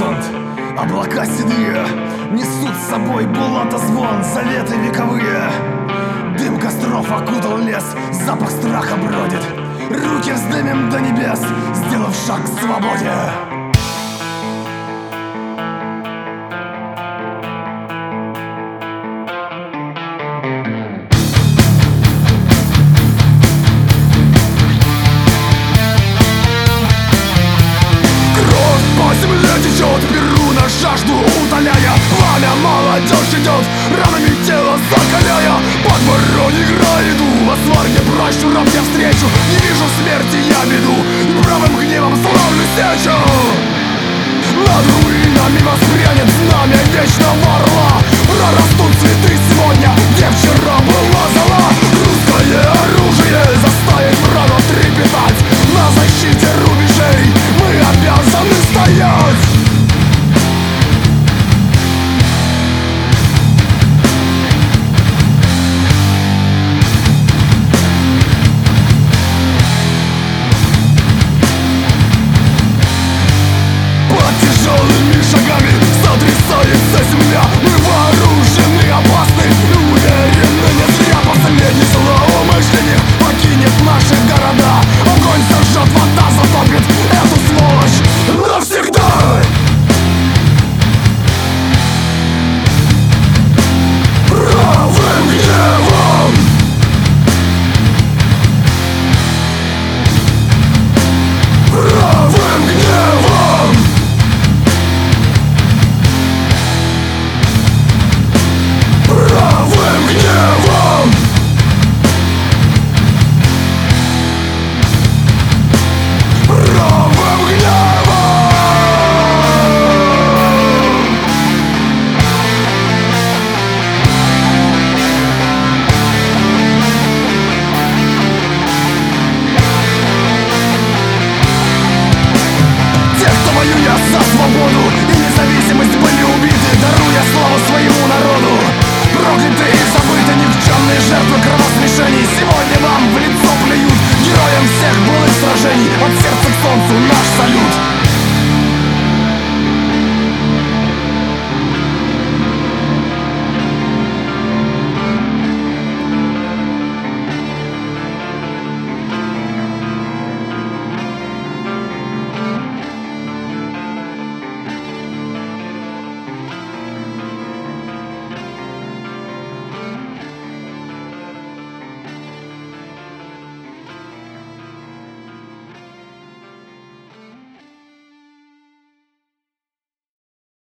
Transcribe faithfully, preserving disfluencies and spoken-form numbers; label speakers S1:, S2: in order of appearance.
S1: горизонт. Облака седые несут с собой булата-звон, заветы вековые. Дым костров окутал лес, запах страха бродит. Руки вздымем до небес, сделав шаг к свободе. Течет, беру на жажду, утоляя. Пламя молодежь идет, ранами тело закаляя. Под ворон игра иду, во сварке прощу, равне встречу. Не вижу смерти, я беду, и правым гневом славлю сечу.